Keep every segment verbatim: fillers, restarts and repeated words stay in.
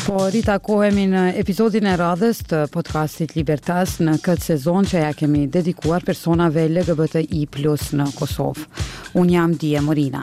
Po ritakohemi në episodin e radhës të podcastit Libertas në këtë sezon që ja kemi dedikuar personave L G B T I plus në Kosovë. Unë jam Dije Morina.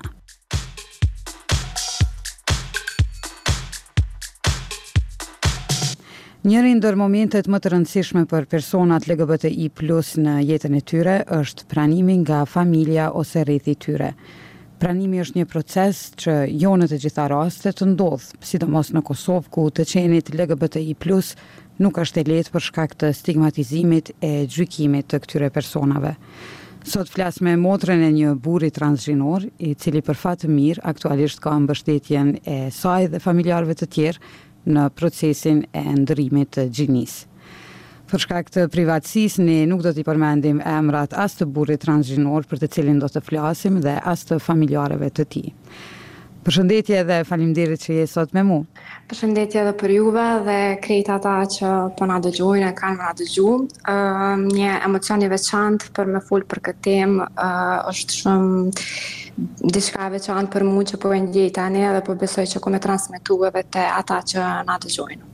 Njëri ndër momentet më të rëndësishme për personat L G B T I plus në jetën e tyre është pranimi nga familja ose rrethi i tyre. Pranimi është një proces që jo në të gjitha rastet të ndodh, sidomos në Kosovë ku të qenit L G B T I plus nuk është e lehtë për shkak të stigmatizimit e gjykimit të këtyre personave. Sot flas me motrën e një burri transgjinor, i cili për fat të mirë aktualisht ka mbështetjen e saj dhe familjarëve të tjerë në procesin e ndërimit të gjinisë. Për shkak të privatësisë, ne nuk do t'i përmendim emrat as të burrit transgjinor për të cilin do të flasim dhe as të familjarëve të tij. Përshëndetje dhe faleminderit që je sot me mua. Përshëndetje edhe për juve dhe krejt ata që po na dëgjojnë e kanë na dëgju. Uh, një emocion i veçantë për me fol për këtë temë uh, është shumë diçka e veçantë për mua që po e ndjej tani dhe po besoj që ko me transmetu edhe te ata që na dëgjojnë.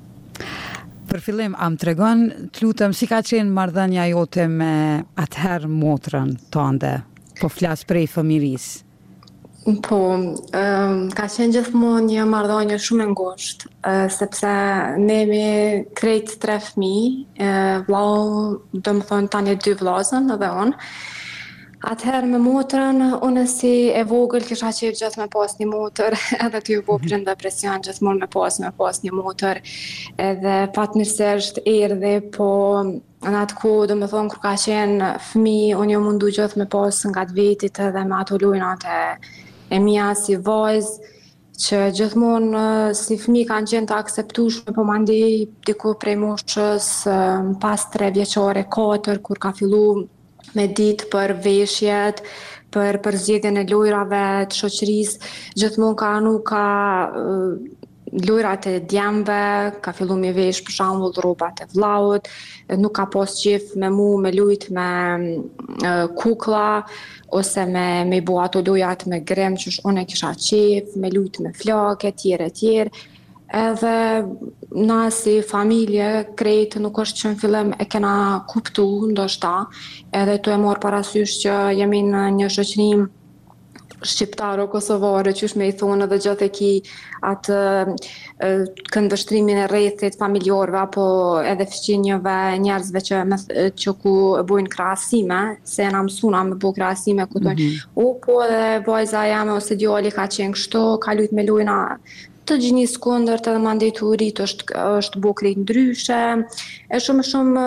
Për fillim, am tregon, të lutem, si ka qenë marrëdhënia jote me atëherë motrën tënde? Po flas prej fëmirisë. Po, um, ka qenë gjithmonë një marrëdhënie shumë e ngushtë, uh, sepse ne jemi krejt tre fëmijë, uh, vllau, domethënë tani dy vllazën edhe unë. Atëherë me motrën, unë si e vogël kisha qef gjithë me pas një motër, edhe ty po prën depresion gjithmonë me pas me pas një motër, edhe fatmirësisht erdhi, po në atë kohë, do me thonë, kur ka qenë fëmijë, unë jo mundu gjithë me pas nga të vetit edhe me ato lujnat e, e mia si vajzë, që gjithmonë si fëmijë kanë qenë të akseptueshme, po mandej diku prej moshës pas tre vjeçare, katër, kur ka fillu me ditë për veshjet, për, për zgjedhjen e lojrave të shoqërisë, gjithmonë ka anu ka uh, lojrat e djemve, ka fillu me vesh për shembull rrobat e vllaut, nuk ka pas qef me mu me lujt me uh, kuklla, ose me, me bo ato lojat me grem që unë e kisha qef, me lujt me flake, tjere tjere. Edhe na si familje krejt nuk është që në fillim e kena kuptu ndoshta, edhe tu e marrë parasysh që jemi në një shoqërim shqiptaro kosovare, qysh me i thonë edhe gjithë e ki atë këndvështrimin e rrethit familjarëve apo edhe fëqinjëve njerëzve që, me, që ku bojnë krahasime, se na mësuna me bo krahasime ku tojnë, mm-hmm. U po edhe vajza jame ose djali ka qenë kështu, ka lujt me lujna të gjinisë kundërt edhe mandej të urit është, është bo krejt ndryshe, e shumë shumë,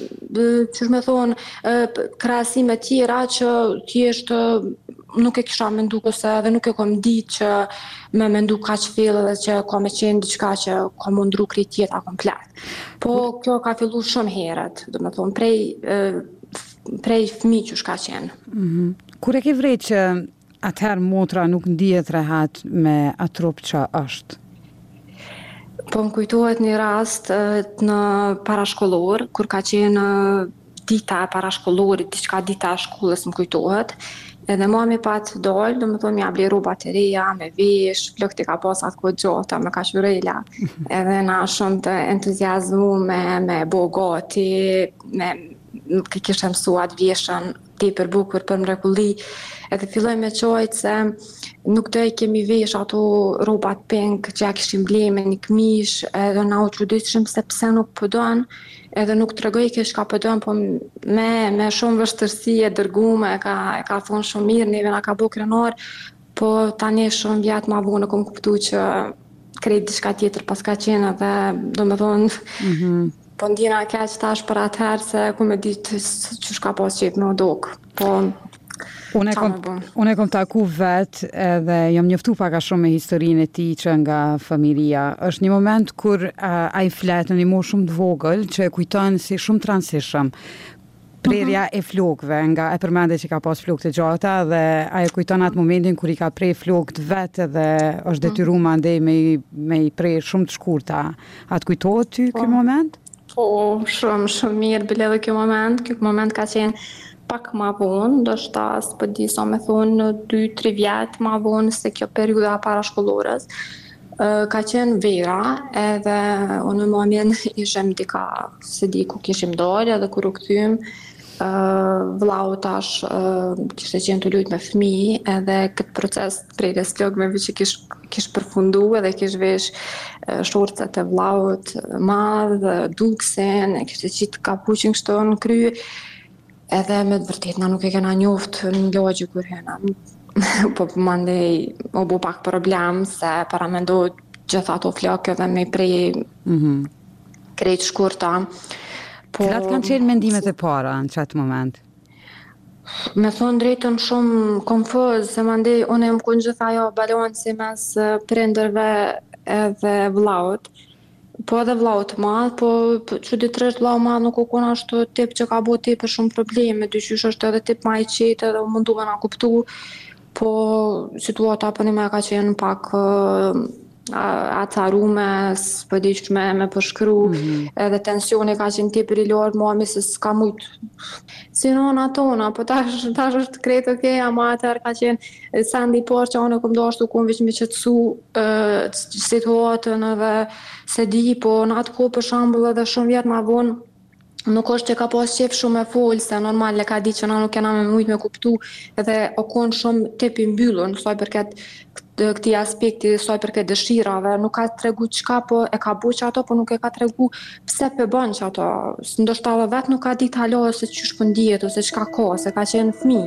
që me thonë, krahasime tjera që tjeshtë nuk e kisha mendu ose edhe nuk e kom ditë që me mendu ka që fillë dhe që ka me qenë diçka që ka mundru krejt tjeta komplet. Po kjo ka fillu shumë herët, do me thonë, prej, prej fëmi që shka qenë. Mm-hmm. Kur e ke vrejt që atëherë motra nuk ndihet rehat me atë trup që është? Po më kujtohet një rast në parashkollor, kur ka qenë dita e parashkollorit, diçka dita e shkollës më kujtohet, edhe mami pat dollë, do më thonë mja ble rrobat e reja, me vesh, flokti ka pas atë kohë gjota, me kashurela, edhe na shumë të entuziazmu me, me bo gati, me kishtë mësuat vjeshën, ti për bukur, për mrekulli, edhe filloj me qojtë se nuk do i kemi vesh ato rrobat pink që ja kishim ble me një këmish, edhe na u çuditshëm se pse nuk pëdon, edhe nuk të regoj kish ka pëdon, po me, me shumë vështërsi e dërgume, ka, ka thonë shumë mirë, neve na ka bo krenar, po tani shumë vjetë ma vonë kom kuptu që krejt diçka tjetër pas ka qenë edhe do me thonë, mm-hmm. Po ndjena keq tash për atëherë se ku me ditë që shka pas qep me odok. Po, unë e kom, unë e kom taku vetë edhe jam njoftu pak a shumë me historinë e tij që nga familja. Është një moment kur uh, ai flet në një moshë shumë të vogël që e kujton si shumë transishëm. Prerja uh-huh. e flokëve, nga e përmende që ka pas flokë të gjata dhe ai e kujton atë momentin kur i ka prej flokët vetë dhe është detyruar uh-huh. andej me, me i prej shumë të shkurta. A të kujtohet ty uh-huh. ky moment? Po, shumë, shumë mirë, bile dhe kjo moment, kjo moment ka qenë pak ma vonë, do shta s'po di sa me thonë dy tre vjetë ma vonë se kjo periuda parashkollorës. Ka qenë vera, edhe unë në momen ishim dika, se di ku kishim dalë, edhe kur u kthyem, uh, vllau tash uh, kishte qenë të lujt me fëmijë, edhe këtë proces prerjes flokmeve që kish, kish përfundu, edhe kish vesh uh, shorcat e vlaut madh, duksen, e kishte qitë kapuqin kështu në kry, edhe me të vërtet na nuk e kena njoft në lagje kur hena. Po mandej o bu pak problem se para me ndohet gjitha ato flokë dhe me prej Mhm. krejt shkurta. Po, Cilat kanë qenë mendimet e para në qatë moment? me thonë drejtën shumë konfuz, se mandej unë e më kënë gjitha ajo balanci mes eh, prindërve edhe vllaut. Po edhe vllaut madh, po çuditërisht vllau madh nuk u kon ashtu tip që ka bu tip për shumë probleme, dyqysh është edhe tip ma i qetë edhe u mundu me na kuptu, po situata për një me ka qenë pak uh, acarume, s'po di që me, me përshkru, edhe tensioni ka qenë tepër i lartë, mami se s'ka mujt. Si nona tona, po tash, tash është krejt okej, ama atëherë ka qenë sendi i parë që unë kom dashtu kom veç me qetësu uh, situatën edhe se di, po në atë kohë për shembull edhe shumë vjet ma vonë nuk është që ka pas qef shumë e folë, se normal e ka di që na nuk kena me mujt me kuptu, edhe o konë shumë tip i mbyllur, saj përket këti aspekti, saj përket dëshirave, nuk ka tregu qka, po e ka bu që ato, po nuk e ka tregu pse pe bën që ato, ndoshta edhe vetë nuk ka dit hala se qysh po ndihet, ose qka ka, se ka qenë fëmijë.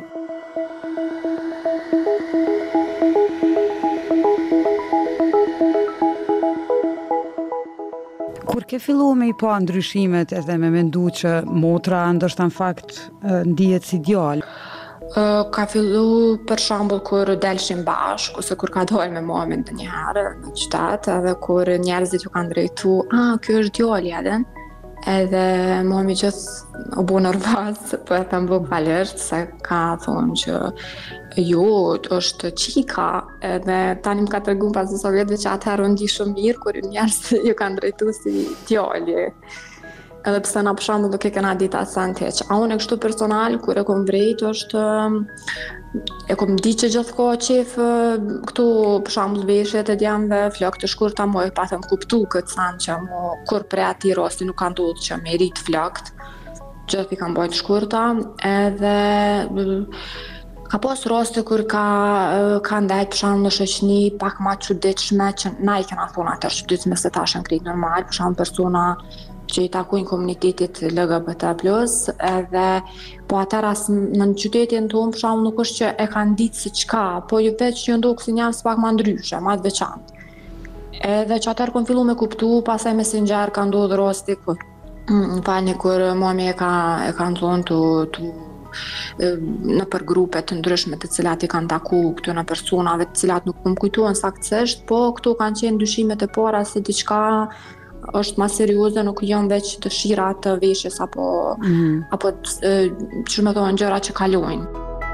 Kur ke fillu me i pa ndryshimet edhe me mendu që motra ndoshta në fakt ndihet si djalë? Uh, ka fillu për shembull kur delshim bashk, ose kur ka dalë me mamin ndonjëherë në qytet, edhe kur njerëzit ju kanë drejtu, ah, ky është djali edhe. Edhe mami gjithë u bu nervoz, po e them bukfalisht se ka thonë që jo, është qika, edhe tani më ka tregu pas disa vjetëve që atëherë unë di shumë mirë kur njerëzit ju kanë drejtu si djali. Edhe pse na për shembull nuk e kena ditë atë sen teq. A unë e kështu personal, kur e kom vrejt, është e kom di që gjithë ka qef këtu për shembull veshjet e djemve, flokë të shkurta, mo e patëm kuptu këtë sen që mo kur pre ati rasti nuk ka ndodhur që me rrit flokët, gjithë i kanë bajt shkurta, edhe ka pas raste kur ka ka ndajt për shembull në shoqni pak ma çuditshme që na i kena thonë atër çuditshme se tash janë krejt normal, për shembull persona që i takojnë komunitetit L G B T plus, edhe po atër as në qytetin tonë për shembull nuk është që e kanë ditë se çka, po ju veç që ndodh si njerëz pak ma ndryshe, ma të veçantë. Edhe që atër kom fillu me kuptu, pasaj messenger ka ndodhur rasti kur në falni kur mami e ka e ka thonë tu tu në për grupe të ndryshme të cilat i kanë taku këtyre personave të cilat nuk më kujtohen saktësisht, po këto kanë qenë dyshimet e para se diçka është ma serioze, nuk janë veç dëshira të veshjes apo mm. apo që më thonë gjëra që kalojnë.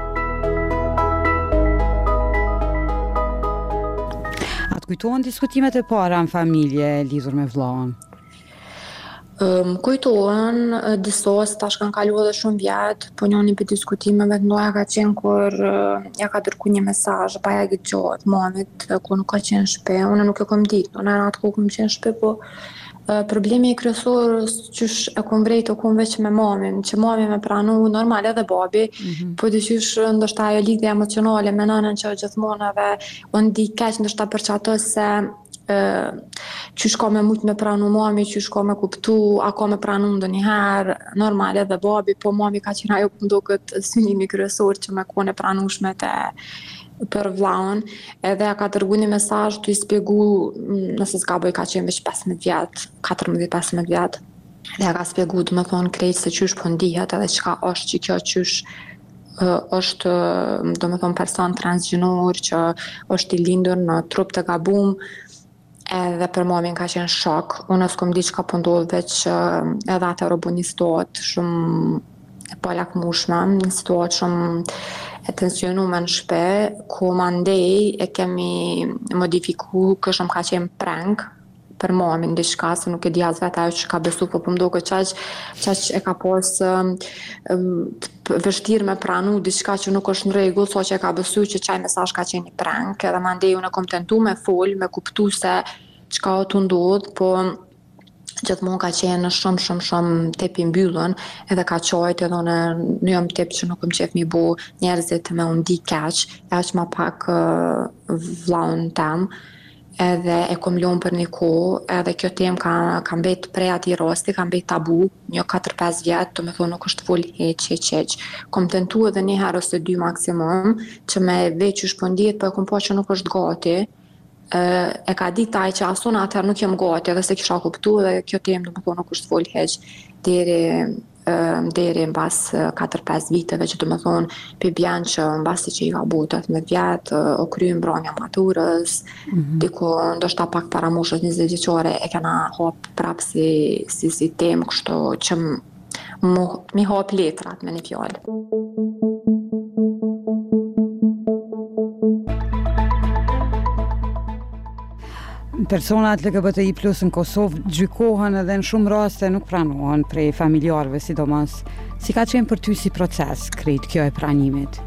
A të kujtohen diskutimet e para në familje lidhur me vllaun? Më kujtohen disa, se tash kanë kaluar edhe shumë vjet, po njëri për diskutimeve të ndoja ka qenë kur ja ka dërgu një mesazh baja gjatë mamit, kur nuk ka qenë në shtëpi, unë nuk e kom ditë, unë në atë kohë kom qenë në shtëpi, po problemi i kryesor qysh e kom vrejt o kom veç me mamin, që mami me pranu normal edhe babi, mm-hmm. po dyqysh ndoshta ajo lidhje emocionale me nënën që gjithmonë edhe unë di keq ndoshta për që ato se qysh ka me mujt me pranu mami, qysh ka me kuptu, a ka me pranu ndonjëherë, normal edhe babi, po mami ka qenë ajo pëndo këtë synimi kryesor që me kone pranushme të për vllaun, edhe ka dërgu një mesazh të i spjegu, nëse s'ka bëj ka qenë veç pesëmbëdhjetë vjet, katërmbëdhjetë pesëmbëdhjetë vjet, dhe ka spjegu të më thonë krejt se qysh po ndihet edhe çka është që kjo qysh është, do më thonë person transgjinor që është i lindur në trup të gabum, edhe për mamin ka qenë shok. Unë s'kom di çka po ndodh, veç edhe atëherë u bë një situatë shumë e palakmueshme, një situatë shumë e tensionume në shtëpi, ku mandej e kemi modifiku, këshëm ka qenë prank, për mamin diçka, se nuk e di as vetë ajo që ka besu, po po m'duket qaq qaq e ka pas um, um, vështirë me pranu diçka që nuk është në rregull, sa që e ka besu që çaj mesazh ka qenë i prank, edhe mandej unë kom tentu me fol, me kuptu se çka o të ndodh, po gjithmonë ka qenë shumë shumë shumë tep i mbyllën, edhe ka qajt edhe unë në jam tep që nuk më qef mi bu njerëzit me unë di keq, e që ma pak uh, vlaun tem, edhe e kom ljonë për një kohë, edhe kjo temë ka, ka mbet prej ati rasti, ka mbet tabu, një katër pesë vjetë, të me thonë nuk është full heq, heq, heq. Kom tentu edhe një herë ose dy maksimum, që me veç u shpëndit, po e kom po që nuk është gati, e ka dit taj që asun atëherë nuk jem gati, edhe se kisha kuptu, edhe kjo temë të me thonë nuk është full heq, deri deri në bas katër pesë viteve që të më thonë për bjanë që në basi që i ka bu tetëmbëdhjetë vjetë, o kryu në branja maturës, mm-hmm. Diku ndoshta pak para moshës njëzet vjeçare e kena hap prap si, si, si temë kështu që mi hap letrat me një fjallë. Personat L G B T I plus në Kosovë gjykohen edhe në shumë raste nuk pranohen prej familjarëve, sidomos. Si ka qenë për ty si proces krejt kjo e pranimit?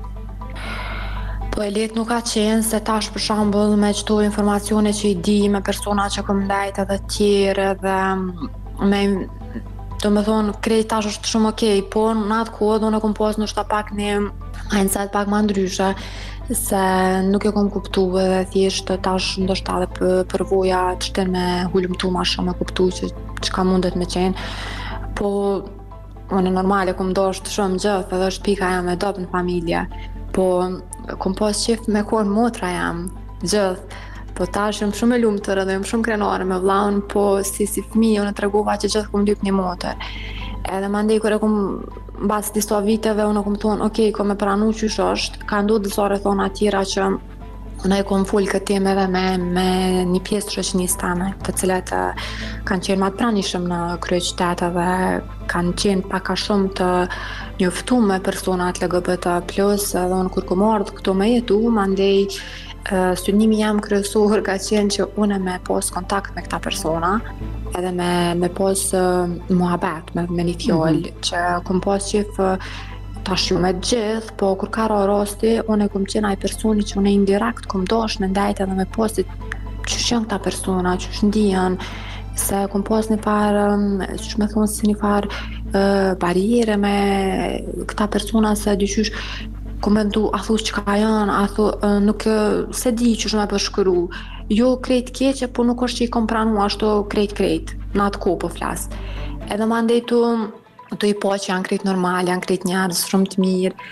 Po e letë nuk ka qenë se tash për shembull me çto informacione që i di me persona që kom ndajt edhe tjerë edhe me do me thonë krejt tash është shumë okej, po në atë kohë unë kom pas ndoshta pak një mindset pak më ndryshe, se nuk e kom kuptu edhe thjesht tash ndoshta edhe për, për voja të shten me hulumtu ma shumë me kuptu që çka mundet me qenë, po unë normale kom dosht shumë gjithë edhe është pika jam e dopë në familje, po kom pas qef me konë motra jam gjithë, po tash jam shumë e lumtur edhe jam shumë krenare me vllaun, po si si fëmijë unë tregova që gjithë kom lyp një motër. Edhe mandej kur e kom mbas disa viteve unë kom thonë, ok, kom e pranu qysh është, ka ndodhur disa rrethona tjera që unë e kom fol këtë temë edhe me, me një pjesë të shoqënisë tame, të cilat uh, kanë qenë më të pranishëm në kryeqytet edhe kanë qenë pak a shumë të njoftuar me personat L G B T plus, edhe unë kur kom ardhur këtu me jetu, mandej Uh, synimi jam kryesor ka qenë që unë me pas kontakt me këta persona edhe me, me pas uh, muhabet me, me një fjallë mm-hmm. që kom pas qef uh, tash ju me gjithë, po kur ka ra rasti unë e kom qenë ai personi që unë indirekt kom dosh me ndajt edhe me pas që janë këta persona, që është ndihen, se kom pas një farë, që me thonë si një farë uh, barriere me këta persona se dyqysh kom mendu, a thu që ka janë, a thu nuk se di që shumë e përshkëru. Jo krejt keqe, po nuk është që i kom pranu ashtu krejt krejt, në atë ko po flas. Edhe ma ndejtu, të i po që janë krejt normal, janë krejt njerëz shumë të mirë,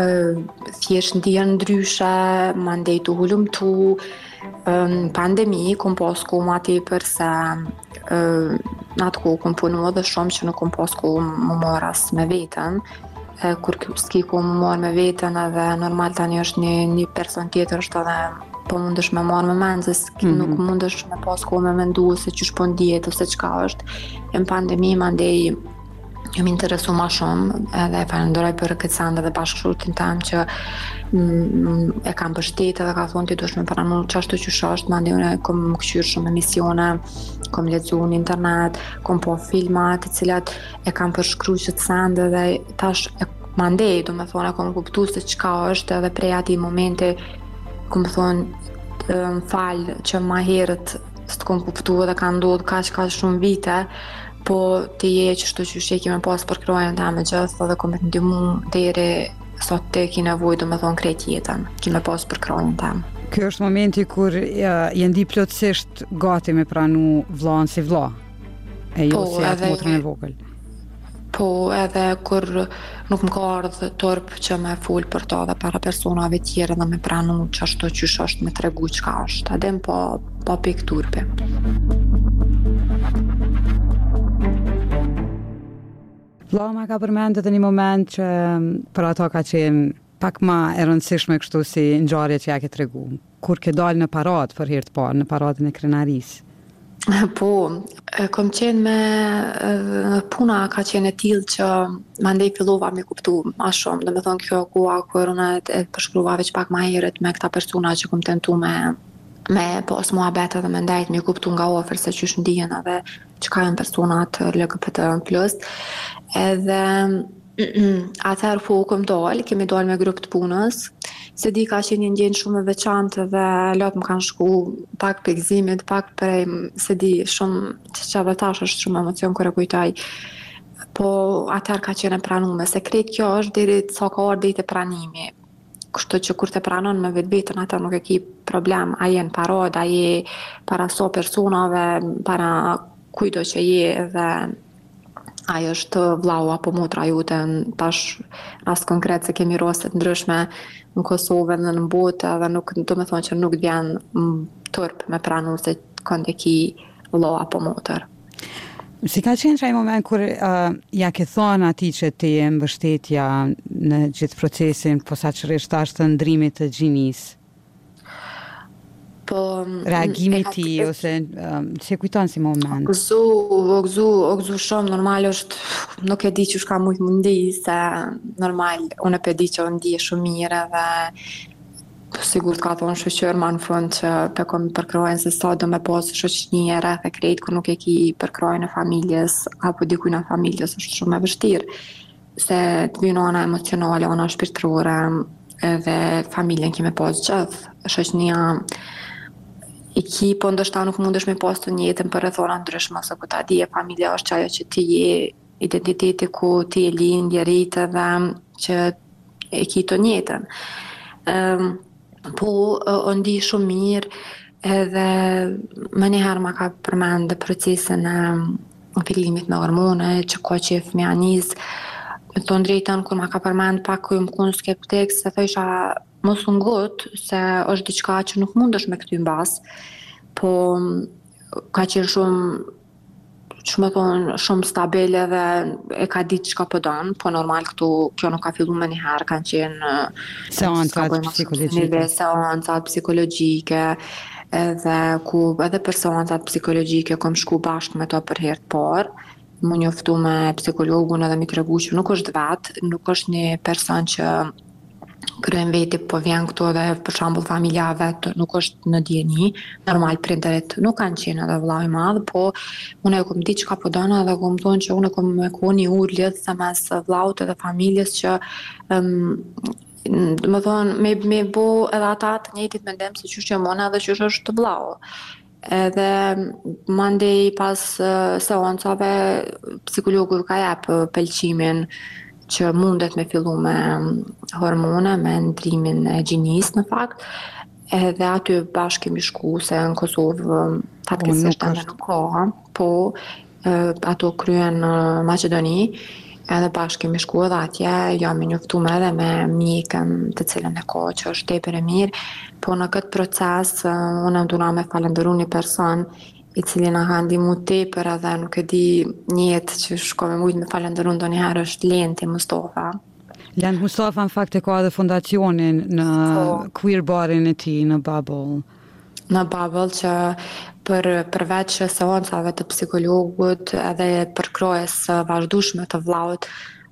thjesht ndihen ndryshe, ma ndejtu hulumtu, në pandemi, kom pas ko ma tepër se në atë ko kom punu edhe shumë që nuk kom pas ko më moras me vetën, kur s'ki ku më marrë me vetën edhe normal tani është një, një person tjetër është edhe po mundesh me marrë me mendje, mm-hmm. nuk mundesh me pas kohë me mendu se ç'është po ndihet ose çka është. Në pandemi mandej jam interesu ma shumë edhe falenderoj për këtë send edhe bashkëshortin tam që mm, e kam mbështetë edhe ka thonë ti duhesh me pranu çashtu që është, mandej unë kom kqyr shumë emisione, kom lexuar në internet, kom po filma të cilat e kam përshkruar që të send edhe tash e mandej do me thonë kom kuptu se çka është edhe prej atij momenti kom thonë më fal që ma herët s'të kom kuptu edhe ka ndodhur kaq kaq shumë vite, po të je që shtu që sheki me pas për krojën ta me gjithë edhe kom e të ndimu deri sot të ki nevoj do me thonë krejt jetën, ki me pas për krojën ta. Kjo është momenti kur uh, jendi plotësisht gati me pranu vllain si vlla, e jo po, si atë motrën e vogël. Po edhe kur nuk më ka ardhë torp që me full për to dhe para personave tjere dhe me pranu që ashtu qysh është me tregu qka është, adem po, po pik turpi. Vllama ka përmendet në një moment që për ato ka qenë pak ma e rëndësishme kështu si ngjarje që ja ke tregu, kur ke dalë në paradë për herë të parë, në paradën e krenarisë. Po, kom qenë me puna ka qenë e tillë që mandej fillova me kuptu ma shumë, dhe me thonë kjo koha kur unë e përshkruva veç pak ma herët me këta persona që kom tentu me me pas muhabet edhe me ndajt, me kuptu nga ofër se qysh ndihen edhe çka janë personat L G B T plus. Edhe atëherë po kom dal, kemi dal me grup të punës. Se di ka qenë një ndjenjë shumë e veçantë dhe lot më kanë shku pak për gëzimit, pak për se di shumë që edhe tash është shumë emocion kur e kujtoj. Po atëherë ka qenë e pranuar, se krejt kjo është deri sa ka ardhur deri te pranimi. Kështu që kur të pranon me vetë vetën atë nuk e ki problem, a je në parad, a je para so personave, para kujdo që je dhe ajo është vllau apo motra jute, tash rast konkret se kemi raste të ndryshme në Kosovë dhe në botë dhe nuk do me thonë që nuk vjen turp me pranu se kënd e ki vllau apo motër. Si ka qenë që ai moment kur uh, ja ke thonë ati që ti e mbështetja në gjithë procesin, posaçërisht tash të ndrimit të gjinisë? Po reagimi i tij ose um, si e kujton si moment? Gëzu, o gëzu, o gëzu shumë, normal është, nuk e di që shka mujtë mundi, se normal, unë e pe di që unë di shumë mirë dhe sigur të ka thonë shoqër ma në fund që të kom përkrojnë se sa do me posë shoqënije rreth e krejt kër nuk e ki përkrojnë e familjes apo dikuj në familjes është shumë e vështirë se të vjën ana emocionale, ana shpirtërore edhe familjen kime posë gjithë shoqënia i ki, po ndoshta nuk mundesh me posë të njëtën për rrethona ndryshme se ku ta di e familja është qajo që ti je identiteti ku ti e lindje rritë dhe që e ki të njëtën. Um, Po, o ndi shumë mirë edhe më njëherë ma ka përmend procesin e fillimit me hormone, që ka që e fëmija njësë. Me të drejtën, kur ma ka përmend pak ku më kun skeptik, se thësha mos unë gotë, se është diçka që nuk mundesh me këty mbas, po ka qenë shumë që më thonë shumë stabile dhe e ka ditë çka po don, po normal këtu kjo nuk ka filluar më njëherë, kanë qenë seancat psikologjike, seancat psikologjike, edhe ku edhe për seancat psikologjike kom shku bashkë me to për herë të parë, më njoftu me psikologun edhe mi tregu që nuk është vetë, nuk është një person që kryen veti, po vjen këtu dhe për shembull familja vet nuk është në dieni, normal prindërit nuk kanë qenë edhe vëllai i madh, po unë e kom ditë çka po dona dhe kom thonë që unë kom me koni urljet sa mes vllaut edhe familjes që um, do të thonë me me bo edhe ata të njëjtit mendim se çush jam unë edhe çush është vllau. Edhe mandej pas uh, seancave psikologu ka jap pëlqimin që mundet me fillu me hormone, me ndrimin e gjinisë në fakt, edhe aty bashkë kemi shku se në Kosovë fatkeqësisht ende nuk ka, po ato kryen në Maqedoni, edhe bashkë kemi shku edhe atje, jam i njoftuar edhe me mjekën të cilën e ka që është tepër e mirë, po në këtë proces unë duna me falenderu një person i cili na ka ndihmu tepër edhe nuk e di njëtë që shko me mujtë me falenderu ndonjëherë është Lenti Mustafa. Lent Mustafa në fakt e ka edhe fondacionin në so, queer barin e tij në Bubble. Në Bubble që për përveç seancave të psikologut edhe për krojes vazhdueshme të vllaut,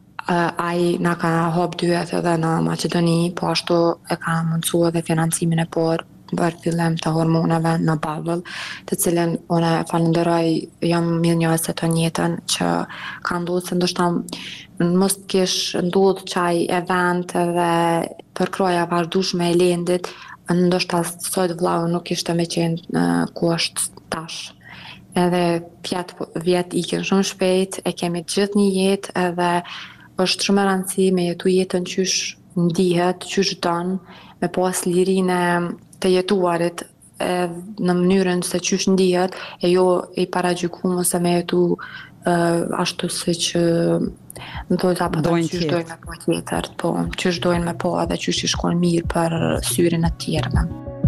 ai na ka hap dyert edhe në Maqedoni, po ashtu e ka mundsuar edhe financimin e parë për fillim të hormoneve në Bubble, të cilën unë falenderoj, jam mirënjohëse të njëjtën që ka ndodhur se ndoshta mos kish ndodhur çaj event dhe përkroja vazhdueshme e Lendit, ndoshta sot vllau nuk ishte me qenë ku është tash. Edhe pjatë vjet ikin shumë shpejt, e kemi gjithë një jetë edhe është shumë e rëndësishme me jetu jetën qysh ndihet, qysh don, me pas lirinë të jetuarit e, në mënyrën se qysh ndihet e jo i paragjykuar ose me jetu e, ashtu si që në dojtë apo të qysh dojnë me po tjetër, po qysh dojnë me po edhe qysh i shkon mirë për syrin e tjerëve.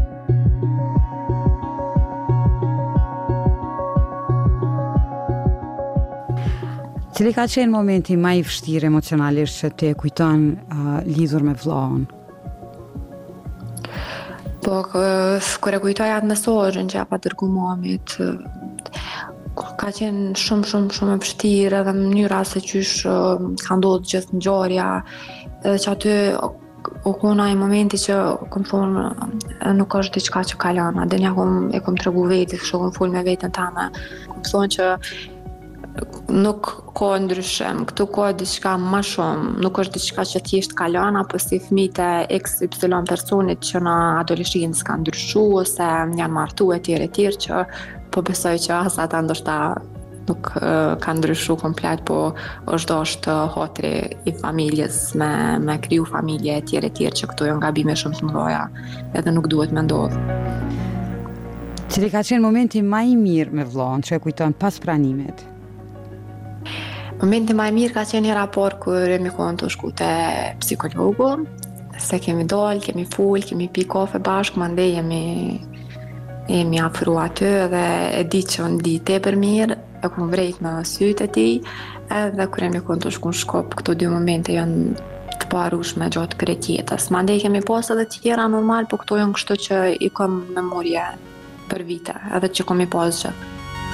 Cili ka qenë momenti më i vështirë emocionalisht që te kujton uh, lidhur me vllaun? Po, kër e kujtoj atë mesazhin që pa dërgu mamit, ka qenë shumë, shumë, shumë e vështirë edhe në mënyra se qysh ka ndodhur gjithë ngjarja, edhe që aty u kona i momenti që kom thonë nuk është diçka që kalon, a dhe një kom, e kom të regu vetit, kështu kom full me vetën tame, kom thonë që nuk ka ndryshim, këtu ka diçka më shumë, nuk është diçka që thjesht kalon, apo si fëmijët e X Y personit që në adoleshencë kanë ndryshu ose janë martu e tjerë e tjerë që po besoj që as ata ndoshta nuk uh, kanë ndryshu komplet, po është është hotri i familjes me, me kriju familje e tjerë e tjerë që këtu janë gabime shumë të mëdha edhe nuk duhet me ndodhë. Cili ka qenë momenti më i mirë me vllahun që e kujton pas pranimit? Momenti më i mirë ka qenë një raport kur jemi konë të shku te psikologu, se kemi dalë, kemi ful, kemi pi kafe bashkë, mandej jemi jemi afru aty dhe e di që unë di tepër mirë, e kom vrejt në sytë e tij, edhe kur jemi konë të shku në Shkop, këto dy momente janë të parushme gjatë krejt jetës. Mandej kemi pas edhe tjera normal, po këto janë kështu që i kam memorje për vite, edhe që kom i pas gjithë.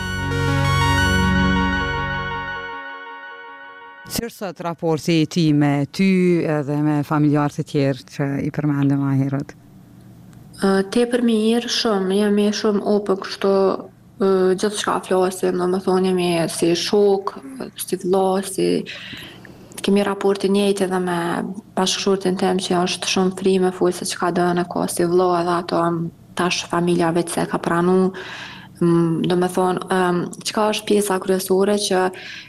Si është sot raporti i ti me ty edhe me familjarët e tjerë që i përmendëm më herët? Uh, tepër mirë, shumë, jemi shumë open kështu, uh, gjithë shka flasim, do me thonë jemi si shok, si vlla, si kemi raporti njëjtë edhe me bashkëshortin tem që është shumë fri me full se çka dënë ka si vlla edhe ato tash familja vetë se ka pranu, um, do me thonë um, çka është pjesa kryesore që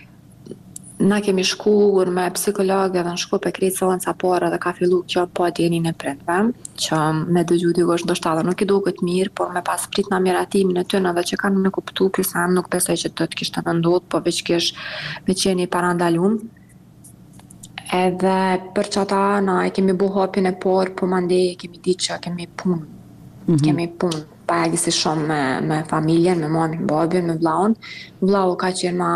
na kemi shkuar me psikolog edhe në Shkup e krejt seanca parë dhe ka fillu kjo pa djenin e prindve, që me dëgju dikush ndoshta edhe nuk i duket mirë, por me pas prit në miratimin e tyne dhe që kanë në kuptu ky sen, nuk besoj që do të kishte ndodhur, po veç kish me qeni parandalum. Edhe për çata na e kemi bu hapin e parë, po mandej kemi ditë që kemi punë. Mm-hmm. Kemi punë pagjësi shumë me, me familjen, me mamin, babin, me vllahun. Vllahu ka qenë ma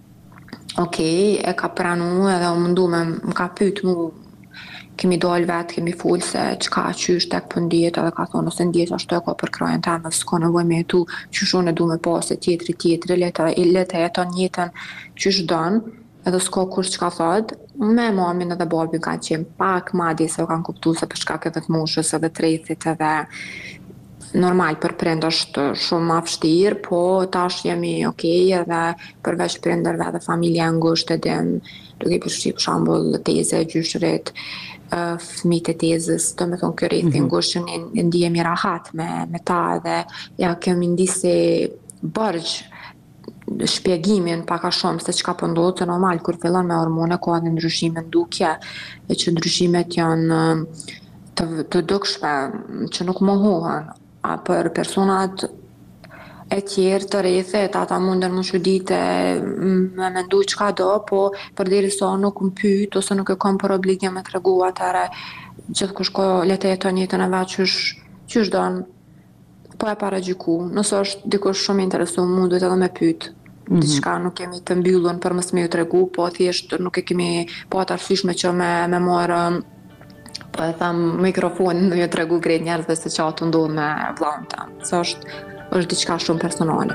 okej, okay, e ka pranu edhe u mundu me më ka pyet mu, kemi dalë vetë, kemi full se çka qysh tek po ndihet, edhe ka thonë ose ndihet ashtu e ka për krajen teme, s'ka nevojë me jetu qysh unë e du me pas e tjetri tjetri, leta leta jeton jetën qysh don, edhe s'ka kush çka thot. Me mamin edhe babin kanë qenë pak madje se u kanë kuptuar se për shkak edhe të moshës edhe të rrethit edhe normal për prind është shumë ma vështirë, po tash jemi okej okay, edhe përveç prindërve edhe familja e ngushtë edhem, duke i përshqip shambull teze, gjyshrit, uh, fëmijët e tezës, do me thonë kjo rreth i ngushtë që ne ndihemi rahat me, me ta edhe ja kemi ndisi bërgj shpjegimin pak a shumë se çka po ndodh, se normal kur fillon me hormone ka edhe ndryshime ndukje, e që ndryshimet janë të, të dukshme që nuk mohohen. A për personat e tjerë të rrethet, ata mundën më çudite me mendu çka do, po përderisa nuk më pyet ose nuk e kam për obligim me tregu atëre gjithkush ka le të jeton jetën e vet qysh qysh don, po e paragjyku. Nëse është dikush shumë interesuar, mund duhet edhe me pyet. Mm-hmm. Diçka nuk kemi të mbyllur për mos më ju tregu, po thjesht nuk e kemi pa të arsyeshme që me me marr po e tham mikrofonin në ju tregu krejt njerëzve se që ato ndodh me vllahun tem. Se është, është diçka shumë personale.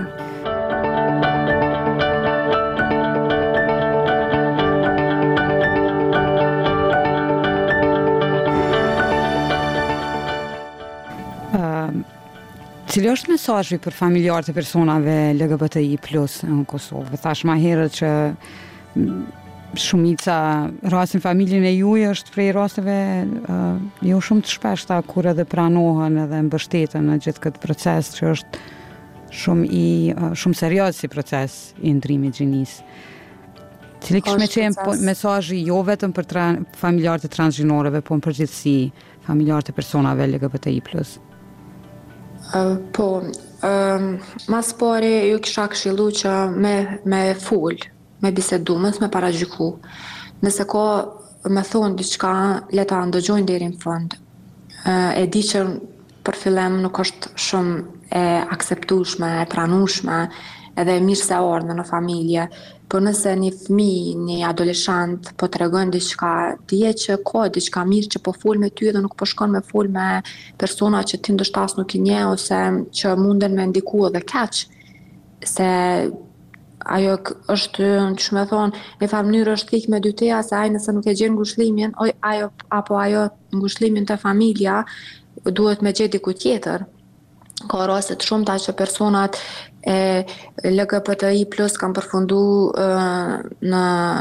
Uh, cili është mesazhi për familjarët e personave L G B T I plus në Kosovë? Thash ma herët që shumica rastin familjen e juaj është prej rasteve uh, jo shumë të shpeshta kur edhe pranohen edhe mbështeten në gjithë këtë proces që është shumë i uh, shumë serioz si proces i ndrimit gjinisë. Cili kishte qenë po, mesazhi jo vetëm për tra, familjarët e transgjinorëve, po në përgjithësi familjarët e personave L G B T I plus? Uh, po, um, mas pari ju kisha këshillu që me, me full, me bisedu, mos me paragjyku. Nëse ka me thonë diçka, le ta ndëgjojnë deri në fund. E di që për fillim nuk është shumë e akseptueshme, e pranueshme, edhe e mirë se ardhme në familje, por nëse një fëmijë, një adoleshent po tregon diçka, dije që ka diçka mirë që po fol me ty dhe nuk po shkon me fol me persona që ti ndoshta as nuk i njeh ose që munden me ndiku edhe keq, se ajo k- është, që me thonë, në farë mënyrë është thikë me dyteja se ai nëse nuk e gjen ngushëllimin, oj, ajo, apo ajo ngushëllimin të familja, duhet me gjetë diku tjetër. Ka raste të shumta që personat e L G B T I plus kanë përfundu ë, në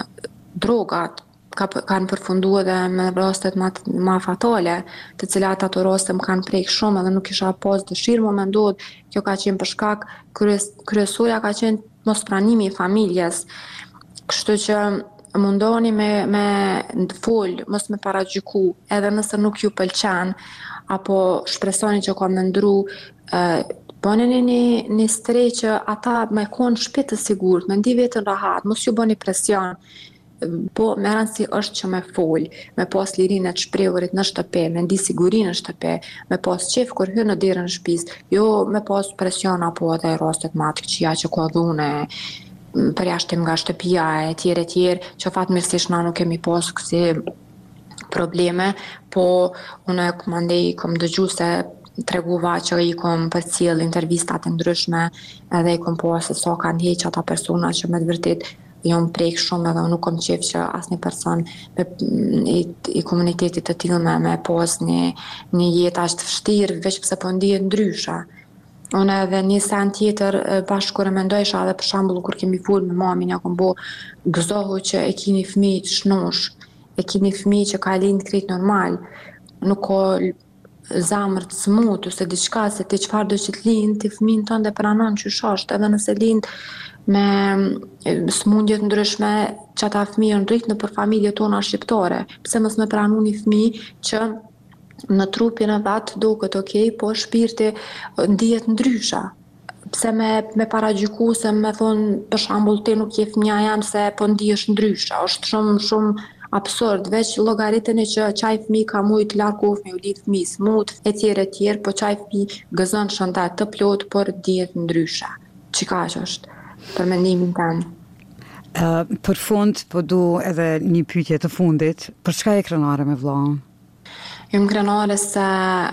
drogat, ka, kanë përfundu edhe me rastet ma, ma fatale, të cilat ato raste më kanë prek shumë edhe nuk kisha pas dëshirë më me ndodhë. Kjo ka qenë për shkak kryes, kryesorja ka qenë mos pranimi i familjes. Kështu që mundoni me, me fol, mos me paragjyku, edhe nëse nuk ju pëlqen, apo shpresoni që ka me ndru, bëni një, një, një strej që ata me konë shpejt të sigurt, me ndi vetën rahat, mos ju bëni presion, po me rëndësi është që me fol, me pas lirinë e të shprehurit në shtëpi, me ndi sigurinë në shtëpi, me pas qef kur hyn në derën e shtëpisë, jo me pas presion apo edhe rastet ma të këqija që ka dhune, përjashtim nga shtëpia e tjerë e tjerë, që fatmirësisht na nuk kemi pas kësi probleme, po unë kom andej kom dëgju se treguva që i kom përcjell intervistat e ndryshme edhe i kom po se sa kanë heq ata persona që me të vërtet jam prek shumë edhe nuk kom qef që asnjë person me, i, i komunitetit të tillë me, me pas një, një jetë aq të vështirë veç pse po ndihet ndryshe. Unë edhe një sen tjetër bashkë kur e mendojsha edhe për shembull kur kemi fol me mamin ja kom bo gëzohu që e kini fëmijë të shnosh, e kini fëmijë që ka lind krejt normal, nuk ka zamër të smut ose diçka se ti çfarë do që të lind, ti fëmin tënde pranon që shosht, edhe nëse lind me smundje të ndryshme që ata fëmijë në rrit në për familje tona shqiptare. Pse mos me pranu një fëmijë që në trupin e vet duket okay, po shpirti ndihet ndryshe. Pse me, me paragjyku se me thonë për shembull ti nuk je fëmija jam se po ndihesh ndryshe. Është shumë shumë absurd, veç llogariteni që qaj fëmijë ka mujt largof me u lidh fëmijë smut, e tjerë e tjerë, po qaj fëmijë gëzon shëndet të plot, por dihet ndryshe. Çka që është për mendimin tënd? Uh, për fund, po du edhe një pyetje të fundit, për çka e krenare me vllahun? Jam krenare se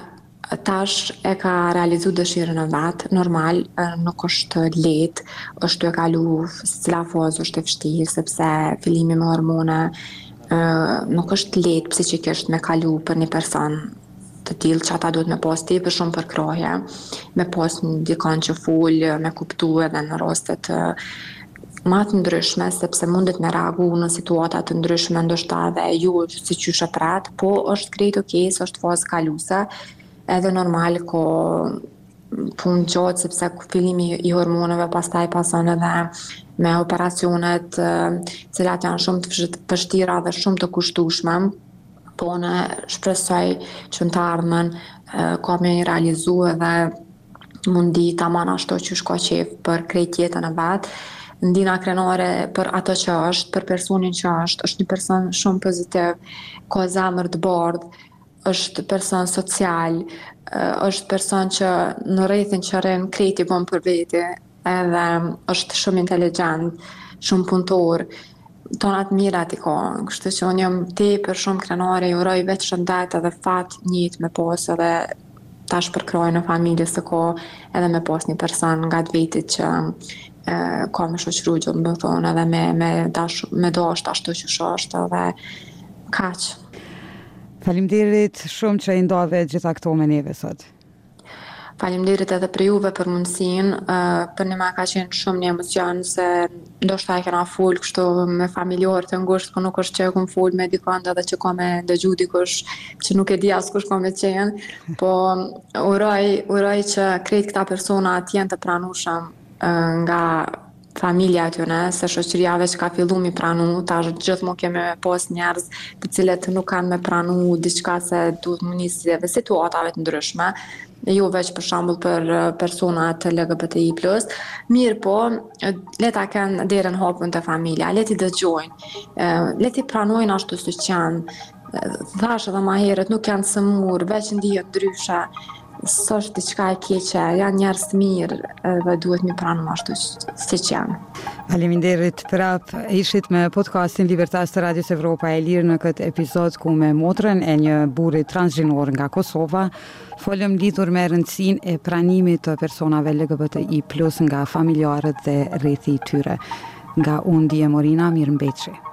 tash e ka realizu dëshirën e vet, normal, nuk është lehtë, është e kalu cila fazë është e vështirë, sepse fillimi me hormone Uh, nuk është lehtë psiqikisht me kalu për një person të tillë që ata duhet me pas tepër shumë përkraje, me pas një dikon që fol, me kuptu edhe në rastet uh, ma të ndryshme, sepse mundet me reagu në situata të ndryshme, ndoshta edhe ju si qysh e pret, po është krejt okej, është fazë kaluese, edhe normal ko punë gjatë, sepse fillimi i hormoneve pastaj pason edhe me operacionet cilat janë shumë të vështira dhe shumë të kushtueshme, po në shpresoj që në të ardhmen ka me realizu edhe mundi tamam ashtu që shko qef për krejt jetën e vet. Ndina krenare për ato që është, për personin që është, është një person shumë pozitiv, ka zemër të bardhë, është person social, është person që në rrethin që rrin krejt i bën për veti, edhe është shumë inteligjent, shumë punëtor, tonat mirat i ka, kështu që unë jam tepër shumë krenare, ju uroj vetë shëndet edhe fat njët me pas edhe tash përkroj në familjes të ka edhe me pas një person nga të vetit që e, ka me shoqëru gjithë më thonë edhe me, me, dash, me dasht ashtu që shashtë edhe kaq. Faleminderit shumë që i ndodhe gjitha këto me neve sot. Faleminderit edhe për juve për mundësinë, uh, për një ma ka qenë shumë një emocion se ndoshta e kena fol kështu me familjarë të ngushtë, po nuk është që e kom fol me dikant edhe që ka me dëgju dikush që nuk e di as kush ka me qenë, po uroj, uroj që krejt këta persona t'jenë të pranueshëm uh, nga familja atyune, se shoqëria veç ka fillu mi pranu, tash gjithmonë kemi pas njerëz të cilët nuk kanë me pranu diçka se duhet më nisi edhe situatave të ndryshme, jo veç për shembull për personat L G B T I plus, mirë po, le ta kenë derën hapur te familja, le t'i dëgjojnë, le t'i pranojnë ashtu siç janë. Thash edhe më herët, nuk janë sëmur, veç ndihet ndryshe. s'është diçka e keqe, janë njerëz të mirë dhe duhet mi pranë më ashtu siç janë. Faleminderit prap, ishit me podcastin Libertas të Radios Evropa e Lirë në këtë epizod ku me motrën e një burri transgjinor nga Kosova folëm lidhur me rëndësinë e pranimit të personave L G B T I plus nga familjarët dhe rrethi i tyre. Nga unë Dije Morina, mirëmbëjtje.